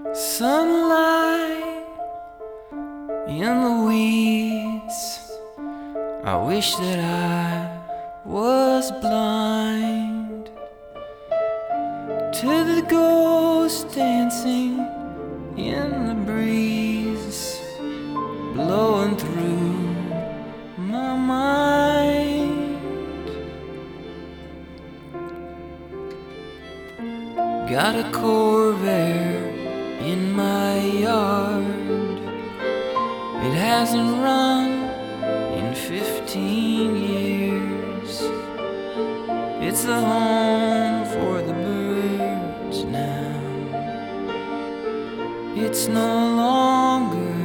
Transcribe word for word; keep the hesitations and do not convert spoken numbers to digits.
Sunlight in the weeds. I wish that I was blind to the ghost dancing in the breeze, blowing through my mind. Got a Corvair in my yard. It hasn't run in fifteen years. It's the home for the birds now. It's no longer